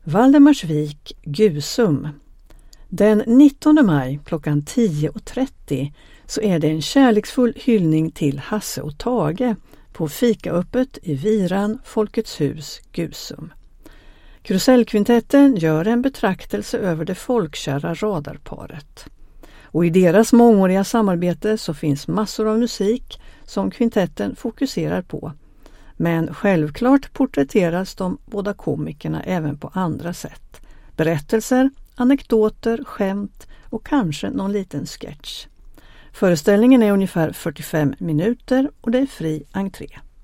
Valdemarsvik, Gusum. Den 19 maj klockan 10.30 så är det en kärleksfull hyllning till Hasse och Tage på fikaöppet i Viran, Folkets hus, Gusum. Krusellkvintetten gör en betraktelse över det folkkära radarparet. Och i deras mångåriga samarbete så finns massor av musik som kvintetten fokuserar på. Men självklart porträtteras de båda komikerna även på andra sätt. Berättelser, anekdoter, skämt och kanske någon liten sketch. Föreställningen är ungefär 45 minuter och det är fri entré.